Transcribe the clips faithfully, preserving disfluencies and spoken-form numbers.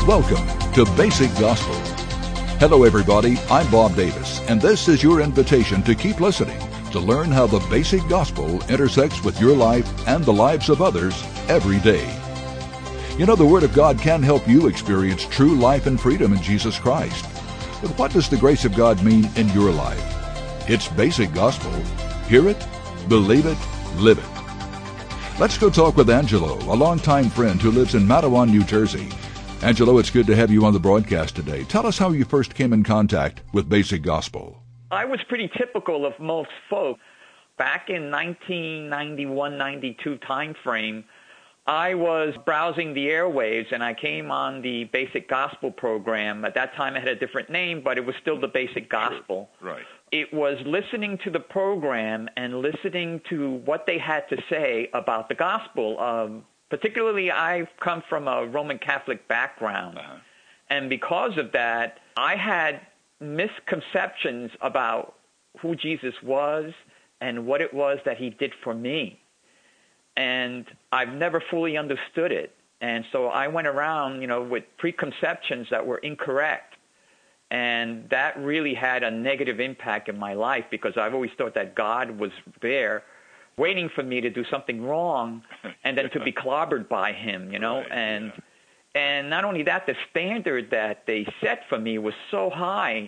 Welcome to Basic Gospel. Hello everybody, I'm Bob Davis, and this is your invitation to keep listening to learn how the basic gospel intersects with your life and the lives of others every day. You know, the Word of God can help you experience true life and freedom in Jesus Christ. But what does the grace of God mean in your life? It's basic gospel. Hear it, believe it, live it. Let's go talk with Angelo, a longtime friend who lives in Matawan, New Jersey. Angelo, it's good to have you on the broadcast today. Tell us how you first came in contact with basic gospel. I was pretty typical of most folk. Back in nineteen ninety-one ninety-two time frame, I was browsing the airwaves and I came on the Basic Gospel program. At that time it had a different name, but it was still the Basic Gospel. Sure. Right. It was listening to the program and listening to what they had to say about the gospel. Um, particularly, I've come from a Roman Catholic background. Uh-huh. And because of that, I had misconceptions about who Jesus was and what it was that he did for me. And I've never fully understood it. And so I went around, you know, with preconceptions that were incorrect. And that really had a negative impact in my life because I've always thought that God was there waiting for me to do something wrong and then to be clobbered by him, you know. Right, and yeah. and not only that, the standard that they set for me was so high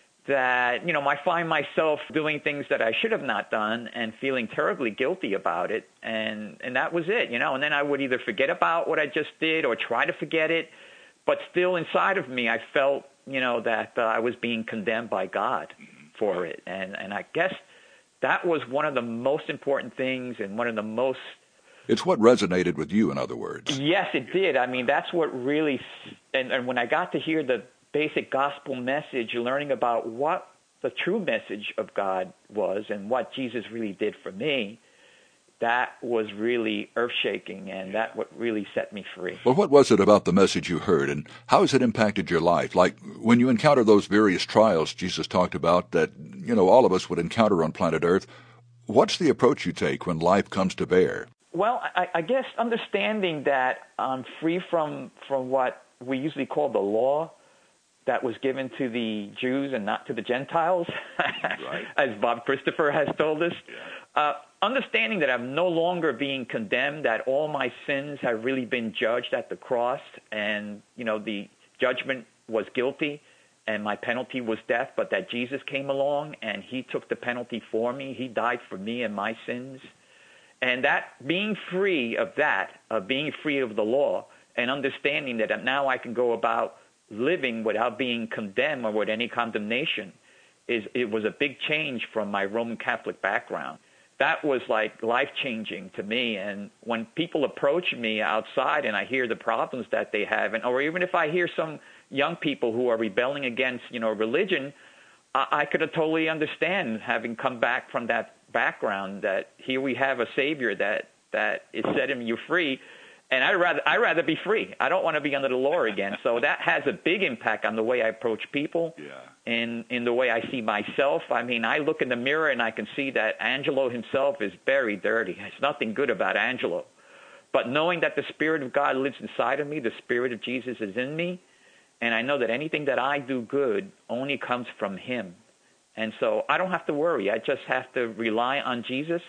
that, you know, I find myself doing things that I should have not done and feeling terribly guilty about it. And, and that was it, you know. And then I would either forget about what I just did or try to forget it. But still inside of me, I felt, you know, that uh, I was being condemned by God for it. And, and I guess that was one of the most important things and one of the most... It's what resonated with you, in other words. Yes, it did. I mean, that's what really... And, and when I got to hear the basic gospel message, learning about what the true message of God was and what Jesus really did for me, that was really earth-shaking, and that what really set me free. Well, what was it about the message you heard, and how has it impacted your life? Like, when you encounter those various trials Jesus talked about that, you know, all of us would encounter on planet Earth, what's the approach you take when life comes to bear? Well, I, I guess understanding that I'm free from, from what we usually call the law that was given to the Jews and not to the Gentiles, right. as Bob Christopher has told us. Yeah. Uh, understanding that I'm no longer being condemned, that all my sins have really been judged at the cross, and, you know, the judgment was guilty and my penalty was death, but that Jesus came along and he took the penalty for me. He died for me and my sins. And that being free of that, of being free of the law, and understanding that now I can go about living without being condemned or with any condemnation, is it was a big change from my Roman Catholic background. That was like life-changing to me. And when people approach me outside and I hear the problems that they have, and or even if I hear some young people who are rebelling against, you know, religion, I, I could totally understand, having come back from that background, that here we have a Savior that that is setting you free. And I'd rather, I'd rather be free. I don't want to be under the law again. So that has a big impact on the way I approach people, Yeah. and in the way I see myself. I mean, I look in the mirror and I can see that Angelo himself is very dirty. There's nothing good about Angelo. But knowing that the Spirit of God lives inside of me, the Spirit of Jesus is in me, and I know that anything that I do good only comes from him. And so I don't have to worry. I just have to rely on Jesus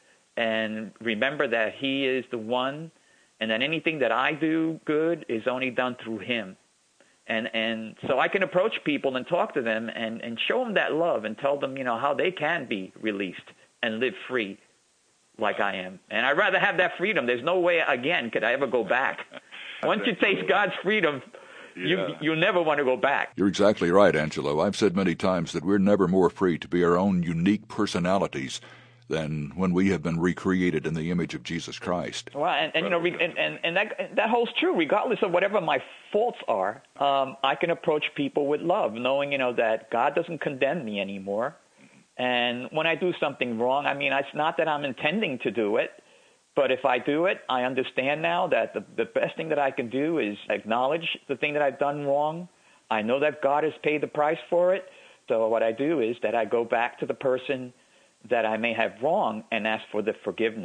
and remember that he is the one, and that anything that I do good is only done through him. And and so I can approach people and talk to them and, and show them that love and tell them, you know, how they can be released and live free like I am. And I'd rather have that freedom. There's no way, again, could I ever go back. Once you taste God's freedom, you, Yeah. you'll never want to go back. You're exactly right, Angelo. I've said many times that we're never more free to be our own unique personalities than when we have been recreated in the image of Jesus Christ. Well, and, and you know, re- and, and, and that that holds true. Regardless of whatever my faults are, um, I can approach people with love, knowing, you know, that God doesn't condemn me anymore. And when I do something wrong, I mean, it's not that I'm intending to do it, but if I do it, I understand now that the, the best thing that I can do is acknowledge the thing that I've done wrong. I know that God has paid the price for it. So what I do is that I go back to the person that I may have wronged and ask for the forgiveness. Right.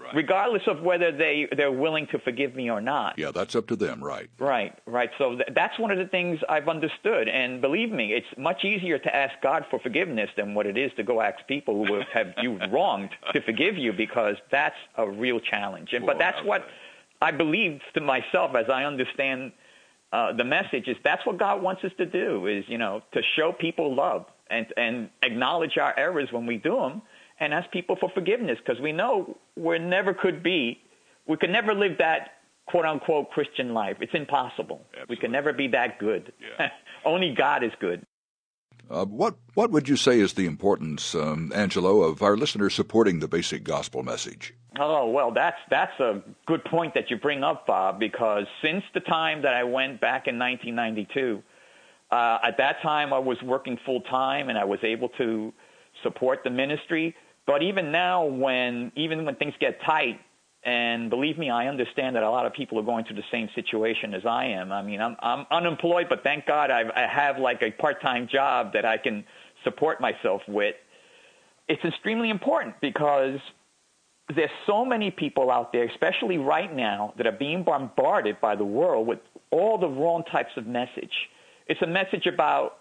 Right. regardless of whether they, they're willing to forgive me or not. Yeah, that's up to them, right. Right, right. So th- that's one of the things I've understood. And believe me, it's much easier to ask God for forgiveness than what it is to go ask people who have you wronged to forgive you, because that's a real challenge. And, Boy, but that's what I believe to myself as I understand uh, the message is that's what God wants us to do is, you know, to show people love and, and acknowledge our errors when we do them and ask people for forgiveness, because we know we never could be, we could never live that quote-unquote Christian life. It's impossible. Absolutely. We can never be that good. Yeah. Only God is good. Uh, what what would you say is the importance, um, Angelo, of our listeners supporting the basic gospel message? Oh, well, that's that's a good point that you bring up, Bob, because since the time that I went back in nineteen ninety-two, uh, at that time I was working full-time and I was able to support the ministry. But even now, when even when things get tight, and believe me, I understand that a lot of people are going through the same situation as I am. I mean, I'm, I'm unemployed, but thank God I've, I have like a part-time job that I can support myself with. It's extremely important because there's so many people out there, especially right now, that are being bombarded by the world with all the wrong types of message. It's a message about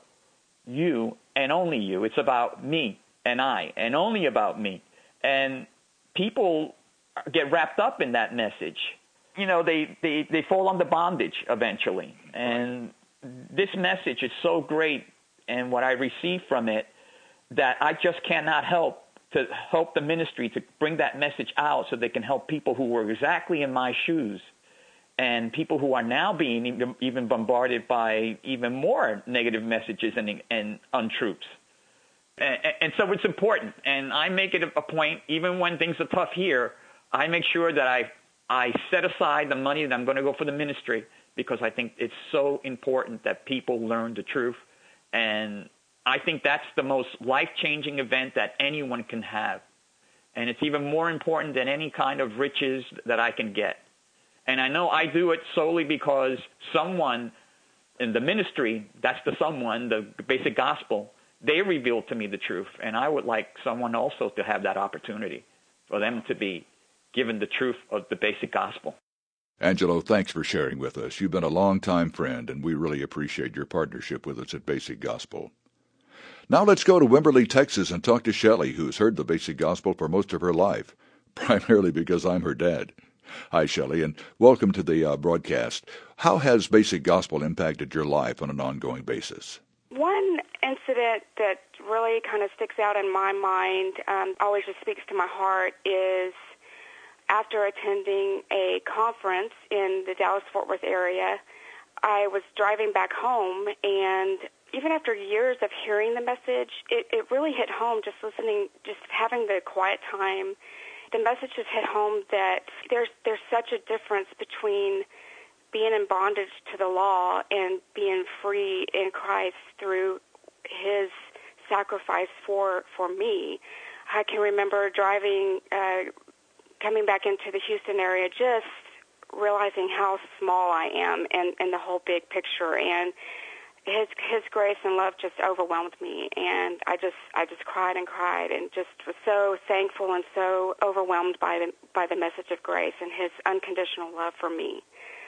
you and only you. It's about me and I and only about me. And people get wrapped up in that message. You know, they, they, they fall under bondage eventually. And this message is so great, and what I receive from it, that I just cannot help to help the ministry to bring that message out so they can help people who were exactly in my shoes and people who are now being even bombarded by even more negative messages and, and untruths. And, and so it's important. And I make it a point, even when things are tough here, I make sure that I I set aside the money that I'm going to go for the ministry, because I think it's so important that people learn the truth. And I think that's the most life-changing event that anyone can have. And it's even more important than any kind of riches that I can get. And I know I do it solely because someone in the ministry, that's the someone, the basic gospel, they revealed to me the truth. And I would like someone also to have that opportunity for them to be given the truth of the basic gospel. Angelo, thanks for sharing with us. You've been a longtime friend, and we really appreciate your partnership with us at Basic Gospel. Now let's go to Wimberley, Texas, and talk to Shelley, who's heard the Basic Gospel for most of her life, primarily because I'm her dad. Hi, Shelley, and welcome to the uh, broadcast. How has Basic Gospel impacted your life on an ongoing basis? One incident that really kind of sticks out in my mind, um, always just speaks to my heart, is after attending a conference in the Dallas-Fort Worth area, I was driving back home, and even after years of hearing the message, it, it really hit home just listening, just having the quiet time. The message just hit home that there's there's such a difference between being in bondage to the law and being free in Christ through his sacrifice for, for me. I can remember driving uh coming back into the Houston area, just realizing how small I am in, in the whole big picture, and his his grace and love just overwhelmed me, and I just I just cried and cried, and just was so thankful and so overwhelmed by the by the message of grace and his unconditional love for me.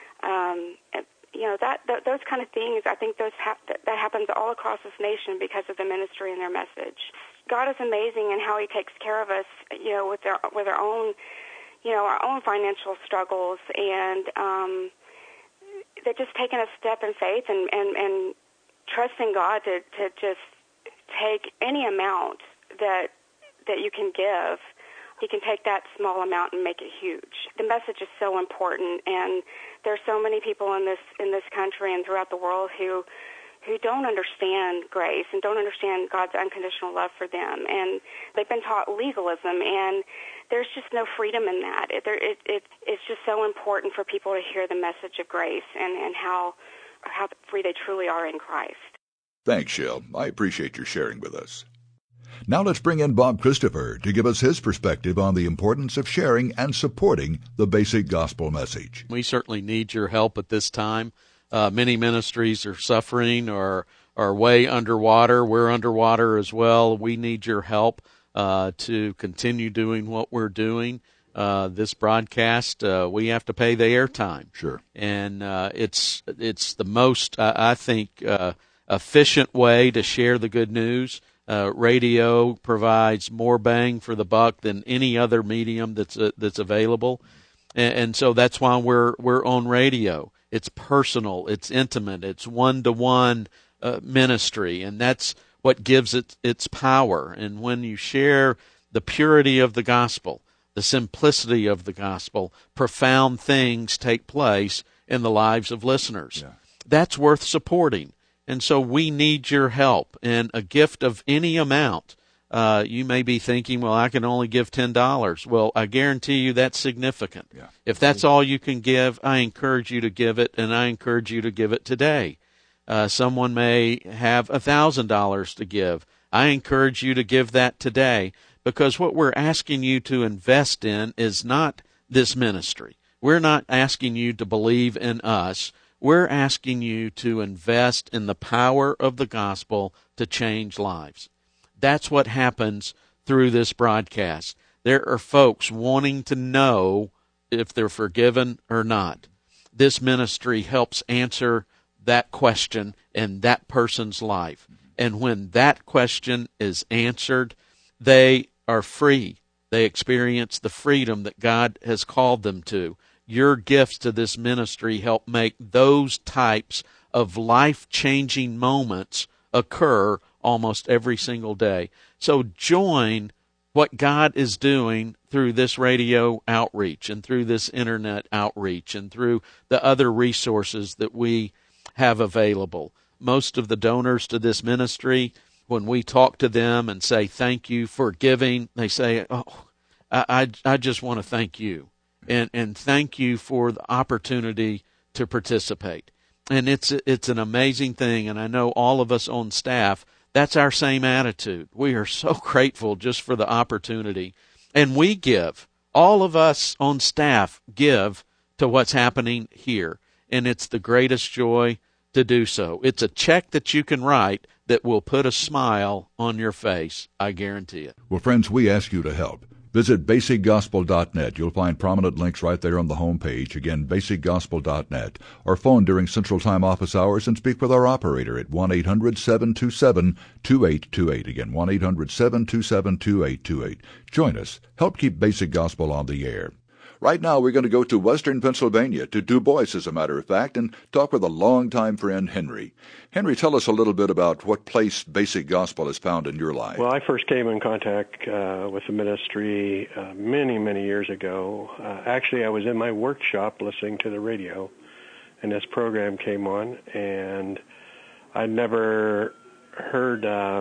Um, and, you know, that, that those kind of things, I think those ha- that, that happens all across this nation because of the ministry and their message. God is amazing in how he takes care of us, you know, with their with our own, you know, our own financial struggles, and um, they're just taking a step in faith and, and, and trusting God to, to just take any amount that that you can give. He can take that small amount and make it huge. The message is so important, and there's so many people in this in this country and throughout the world who who don't understand grace and don't understand God's unconditional love for them. And they've been taught legalism, and there's just no freedom in that. It, it, it, it's just so important for people to hear the message of grace and, and how, how free they truly are in Christ. Thanks, Shell. I appreciate your sharing with us. Now let's bring in Bob Christopher to give us his perspective on the importance of sharing and supporting the basic gospel message. We certainly need your help at this time. Uh, many ministries are suffering or are way underwater. We're underwater as well. We need your help uh, to continue doing what we're doing. Uh, this broadcast, uh, we have to pay the airtime. Sure. And uh, it's it's the most, uh, I think, uh, efficient way to share the good news. Uh, radio provides more bang for the buck than any other medium that's uh, that's available, and, and so that's why we're we're on radio. It's personal, it's intimate, it's one to one ministry, and that's what gives it its power. And when you share the purity of the gospel, the simplicity of the gospel, profound things take place in the lives of listeners. Yeah. That's worth supporting. And so we need your help. And a gift of any amount, uh, you may be thinking, well, I can only give ten dollars. Well, I guarantee you that's significant. Yeah. If that's all you can give, I encourage you to give it, and I encourage you to give it today. Uh, someone may have one thousand dollars to give. I encourage you to give that today, because what we're asking you to invest in is not this ministry. We're not asking you to believe in us. We're asking you to invest in the power of the gospel to change lives. That's what happens through this broadcast. There are folks wanting to know if they're forgiven or not. This ministry helps answer that question in that person's life. And when that question is answered, they are free. They experience the freedom that God has called them to. Your gifts to this ministry help make those types of life-changing moments occur almost every single day. So join what God is doing through this radio outreach and through this internet outreach and through the other resources that we have available. Most of the donors to this ministry, when we talk to them and say thank you for giving, they say, oh, I, I, I just want to thank you. And and thank you for the opportunity to participate. And it's it's an amazing thing, and I know all of us on staff, that's our same attitude. We are so grateful just for the opportunity. And we give. All of us on staff give to what's happening here. And it's the greatest joy to do so. It's a check that you can write that will put a smile on your face. I guarantee it. Well, friends, we ask you to help. Visit basic gospel dot net. You'll find prominent links right there on the home page. Again, basic gospel dot net. Or phone during Central Time office hours and speak with our operator at one eight hundred seven two seven two eight two eight. Again, one eight hundred seven two seven two eight two eight. Join us. Help keep Basic Gospel on the air. Right now, we're going to go to Western Pennsylvania, to Du Bois, as a matter of fact, and talk with a longtime friend, Henry. Henry, tell us a little bit about what place Basic Gospel has found in your life. Well, I first came in contact uh, with the ministry uh, many, many years ago. Uh, actually, I was in my workshop listening to the radio, and this program came on, and I never heard uh,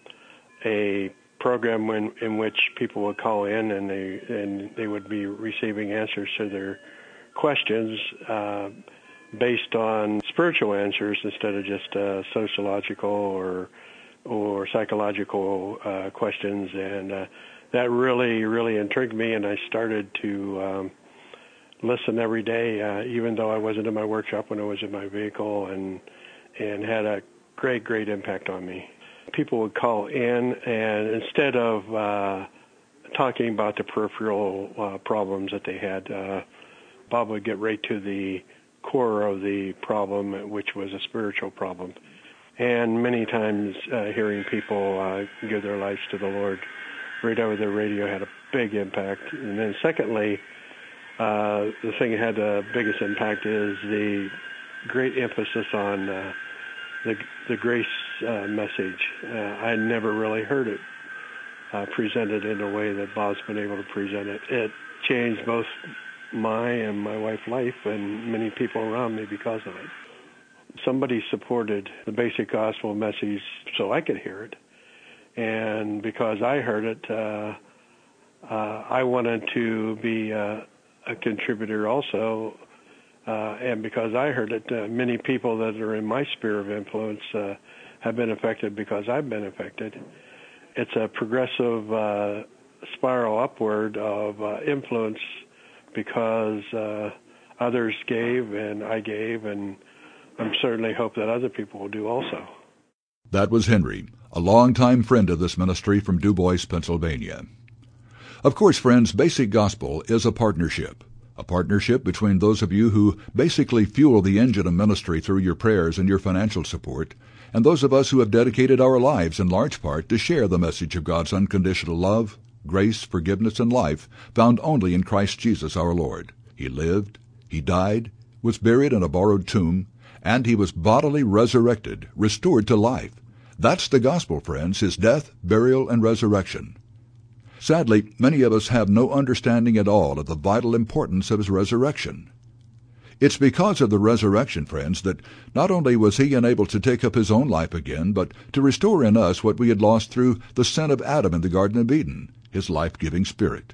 a program when, in which people would call in and they and they would be receiving answers to their questions uh, based on spiritual answers instead of just uh, sociological or or psychological uh, questions, and uh, that really really intrigued me, and I started to um, listen every day, uh, even though I wasn't in my workshop, when I was in my vehicle, and and had a great great impact on me. People would call in, and instead of uh, talking about the peripheral uh, problems that they had, uh, Bob would get right to the core of the problem, which was a spiritual problem. And many times uh, hearing people uh, give their lives to the Lord right over the radio had a big impact. And then secondly, uh, the thing that had the biggest impact is the great emphasis on uh, the, the grace uh, message. Uh, I never really heard it uh, presented in a way that Bob's been able to present it. It changed both my and my wife's life and many people around me because of it. Somebody supported the Basic Gospel message so I could hear it. And because I heard it, uh, uh, I wanted to be uh, a contributor also. Uh, and because I heard it, uh, many people that are in my sphere of influence uh, have been affected because I've been affected. It's a progressive uh, spiral upward of uh, influence because uh, others gave and I gave, and I certainly hope that other people will do also. That was Henry, a longtime friend of this ministry from Du Bois, Pennsylvania. Of course, friends, Basic Gospel is a partnership. A partnership between those of you who basically fuel the engine of ministry through your prayers and your financial support, and those of us who have dedicated our lives in large part to share the message of God's unconditional love, grace, forgiveness, and life found only in Christ Jesus our Lord. He lived, he died, was buried in a borrowed tomb, and he was bodily resurrected, restored to life. That's the gospel, friends, his death, burial, and resurrection. Sadly, many of us have no understanding at all of the vital importance of his resurrection. It's because of the resurrection, friends, that not only was he enabled to take up his own life again, but to restore in us what we had lost through the sin of Adam in the Garden of Eden, his life-giving Spirit.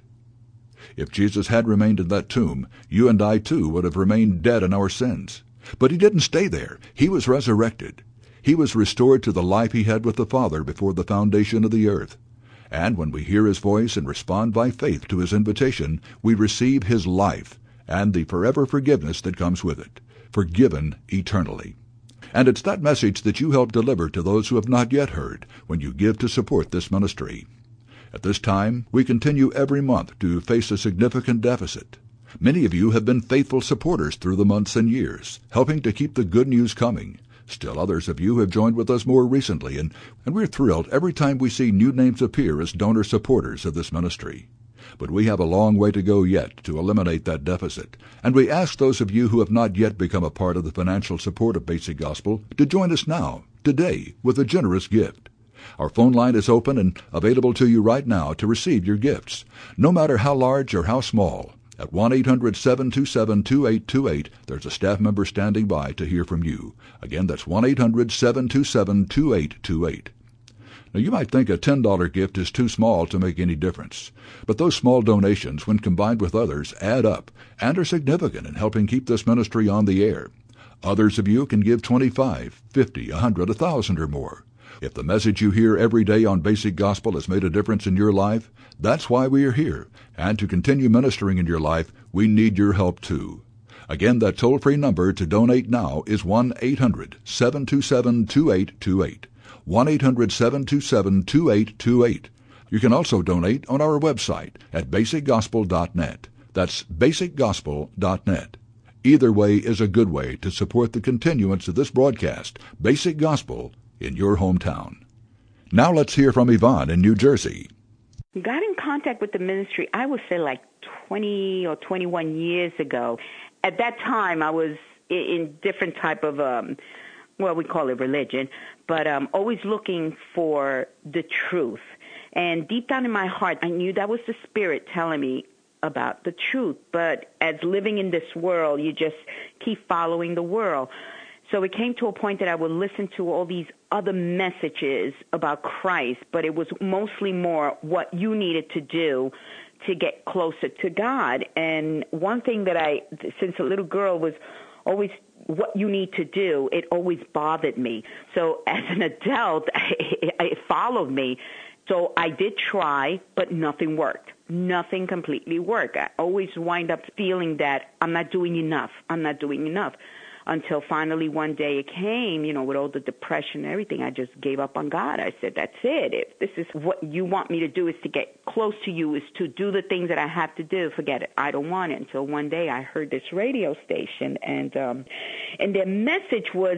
If Jesus had remained in that tomb, you and I too would have remained dead in our sins. But he didn't stay there. He was resurrected. He was restored to the life he had with the Father before the foundation of the earth. And when we hear his voice and respond by faith to his invitation, we receive his life and the forever forgiveness that comes with it, forgiven eternally. And it's that message that you help deliver to those who have not yet heard when you give to support this ministry. At this time, we continue every month to face a significant deficit. Many of you have been faithful supporters through the months and years, helping to keep the good news coming. Still others of you have joined with us more recently, and, and we're thrilled every time we see new names appear as donor supporters of this ministry. But we have a long way to go yet to eliminate that deficit, and we ask those of you who have not yet become a part of the financial support of Basic Gospel to join us now, today, with a generous gift. Our phone line is open and available to you right now to receive your gifts, no matter how large or how small. At one eight hundred seven two seven two eight two eight, there's a staff member standing by to hear from you. Again, that's one eight hundred seven two seven two eight two eight. Now, you might think a ten dollar gift is too small to make any difference, but those small donations, when combined with others, add up and are significant in helping keep this ministry on the air. Others of you can give twenty-five, fifty, a hundred, a thousand, or more. If the message you hear every day on Basic Gospel has made a difference in your life, that's why we are here. And to continue ministering in your life, we need your help too. Again, that toll-free number to donate now is one eight hundred seven two seven two eight two eight. one eight hundred seven two seven two eight two eight. You can also donate on our website at basic gospel dot net. That's basic gospel dot net. Either way is a good way to support the continuance of this broadcast, Basic Gospel, in your hometown. Now let's hear from Yvonne in New Jersey. Got in contact with the ministry, I would say like twenty or twenty-one years ago. At that time, I was in different type of, um, well, we call it religion, but um, always looking for the truth. And deep down in my heart, I knew that was the Spirit telling me about the truth. But as living in this world, you just keep following the world. So it came to a point that I would listen to all these other messages about Christ, but it was mostly more what you needed to do to get closer to God. And one thing that I, since a little girl, was always what you need to do, it always bothered me. So as an adult, it followed me. So I did try, but nothing worked. Nothing completely worked. I always wind up feeling that I'm not doing enough. I'm not doing enough. Until finally one day it came, you know, with all the depression and everything, I just gave up on God. I said, that's it. If this is what you want me to do, is to get close to you, is to do the things that I have to do, forget it. I don't want it. Until one day I heard this radio station, and um, and their message was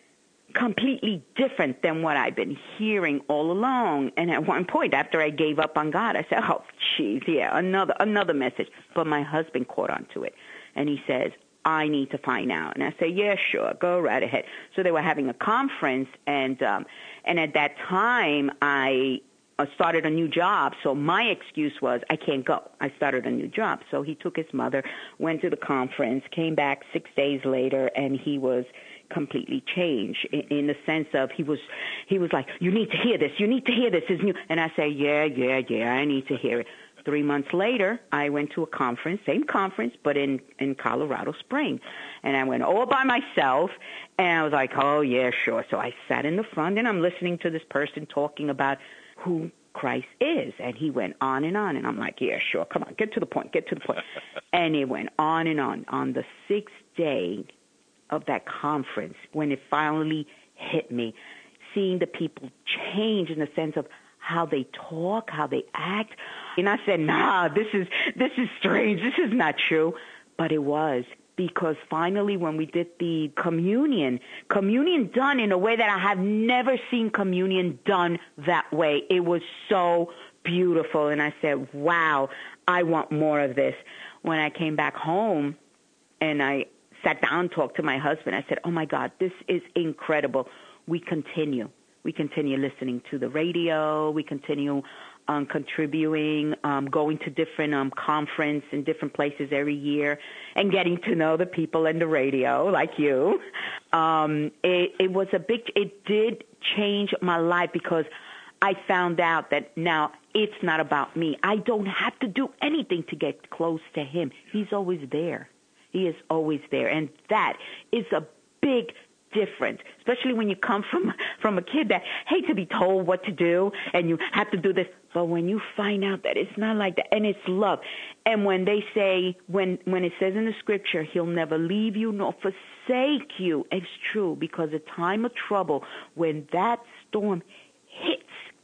completely different than what I've been hearing all along. And at one point, after I gave up on God, I said, oh, geez, yeah, another another message. But my husband caught on to it, and he says, I need to find out. And I say, yeah, sure, go right ahead. So they were having a conference, and um, and at that time, I uh, started a new job. So my excuse was, I can't go. I started a new job. So he took his mother, went to the conference, came back six days later, and he was completely changed in, in the sense of he was he was like, you need to hear this. You need to hear this. Is new. And I say, yeah, yeah, yeah, I need to hear it. Three months later, I went to a conference, same conference, but in, in Colorado Springs. And I went all by myself, and I was like, oh, yeah, sure. So I sat in the front, and I'm listening to this person talking about who Christ is. And he went on and on, and I'm like, yeah, sure, come on, get to the point, get to the point. And it went on and on. On the sixth day of that conference, when it finally hit me, seeing the people change in the sense of how they talk, how they act, And I said, nah, this is this is strange. This is not true. But it was, because finally when we did the communion, communion done in a way that I have never seen communion done that way. It was so beautiful. And I said, wow, I want more of this. When I came back home and I sat down and talked to my husband, I said, oh, my God, this is incredible. We continue. We continue listening to the radio. We continue um, contributing, um, going to different um, conference in different places every year and getting to know the people in the radio like you. Um, it, it was a big, it did change my life, because I found out that now it's not about me. I don't have to do anything to get close to him. He's always there. He is always there. And that is a big difference, especially when you come from from a kid that hate to be told what to do and you have to do this. But when you find out that it's not like that, and it's love. And when they say, when, when it says in the scripture, he'll never leave you nor forsake you, it's true, because a time of trouble, when that storm hits,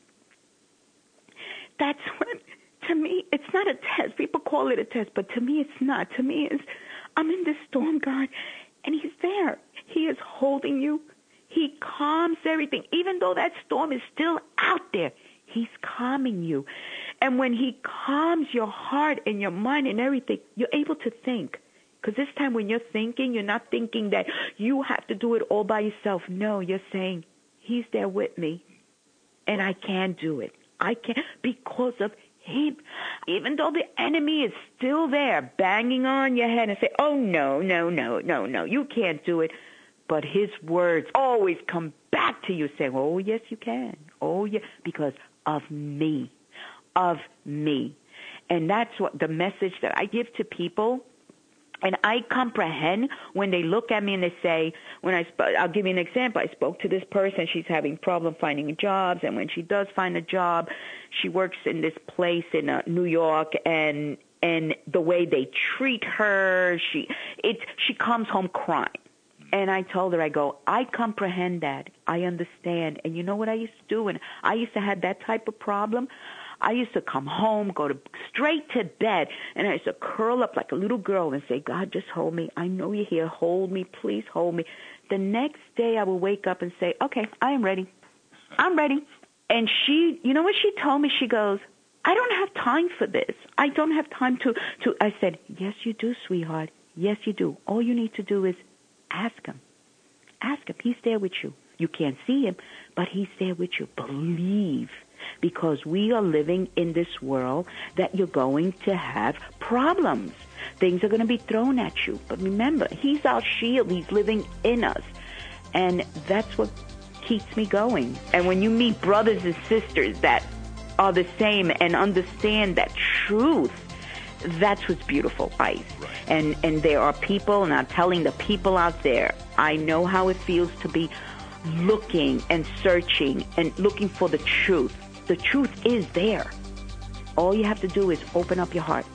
that's when, to me, it's not a test. People call it a test, but to me it's not. To me it's, I'm in this storm, God, and he's there. He is holding you. He calms everything. Even though that storm is still out there, he's calming you. And when he calms your heart and your mind and everything, you're able to think. Because this time when you're thinking, you're not thinking that you have to do it all by yourself. No, you're saying, he's there with me, and I can do it. I can't, because of him. Even though the enemy is still there, banging on your head and say, oh, no, no, no, no, no, you can't do it. But his words always come back to you saying, oh, yes, you can. Oh, yeah, because of me, of me. And that's what the message that I give to people. And I comprehend when they look at me and they say, when I sp- I'll give you an example. I spoke to this person. She's having problem finding jobs. And when she does find a job, she works in this place in uh, New York, and and the way they treat her, she it she comes home crying. And I told her, I go, I comprehend that. I understand. And you know what I used to do? And I used to have that type of problem. I used to come home, go to straight to bed, and I used to curl up like a little girl and say, God, just hold me. I know you're here. Hold me. Please hold me. The next day I would wake up and say, okay, I am ready. I'm ready. And she, you know what she told me? She goes, I don't have time for this. I don't have time to, to. I said, yes, you do, sweetheart. Yes, you do. All you need to do is ask him. Ask him. He's there with you. You can't see him, but he's there with you. Believe. Because we are living in this world that you're going to have problems. Things are going to be thrown at you. But remember, he's our shield. He's living in us. And that's what keeps me going. And when you meet brothers and sisters that are the same and understand that truth, that's what's beautiful, Ice. Right. And, and there are people, and I'm telling the people out there, I know how it feels to be looking and searching and looking for the truth. The truth is there. All you have to do is open up your heart.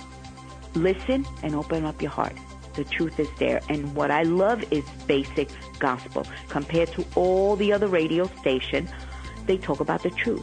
Listen and open up your heart. The truth is there. And what I love is Basic Gospel. Compared to all the other radio stations, they talk about the truth.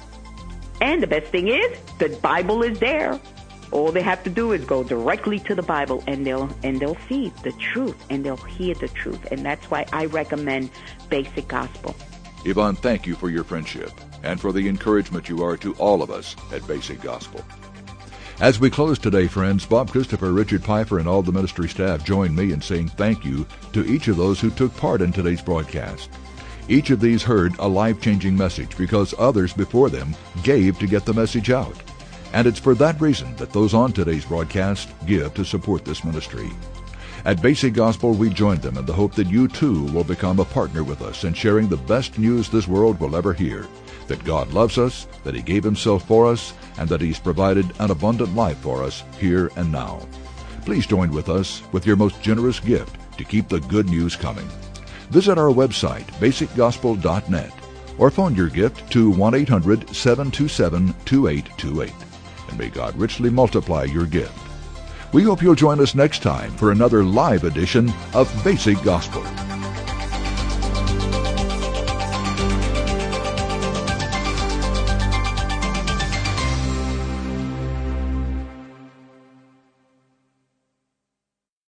And the best thing is, the Bible is there. All they have to do is go directly to the Bible, and they'll and they'll see the truth, and they'll hear the truth. And that's why I recommend Basic Gospel. Yvonne, thank you for your friendship and for the encouragement you are to all of us at Basic Gospel. As we close today, friends, Bob Christopher, Richard Pfeiffer, and all the ministry staff join me in saying thank you to each of those who took part in today's broadcast. Each of these heard a life-changing message because others before them gave to get the message out. And it's for that reason that those on today's broadcast give to support this ministry. At Basic Gospel, we join them in the hope that you too will become a partner with us in sharing the best news this world will ever hear, that God loves us, that he gave himself for us, and that he's provided an abundant life for us here and now. Please join with us with your most generous gift to keep the good news coming. Visit our website, basic gospel dot net, or phone your gift to one eight hundred seven two seven two eight two eight. And may God richly multiply your gift. We hope you'll join us next time for another live edition of Basic Gospel.